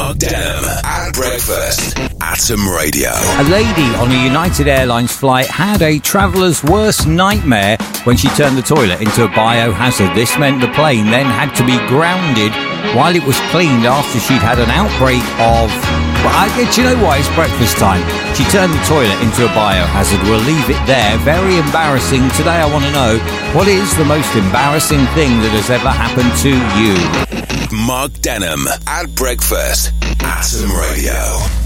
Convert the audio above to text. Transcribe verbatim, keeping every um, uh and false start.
Mark Denham at breakfast. Atom Radio. A lady on a United Airlines flight had a traveller's worst nightmare when she turned the toilet into a biohazard. This meant the plane then had to be grounded while it was cleaned after she'd had an outbreak of... Well, I, do you know what? It's breakfast time. She turned the toilet into a biohazard. We'll leave it there. Very embarrassing. Today I want to know, what is the most embarrassing thing that has ever happened to you? Mark Denham at breakfast. Atom Radio.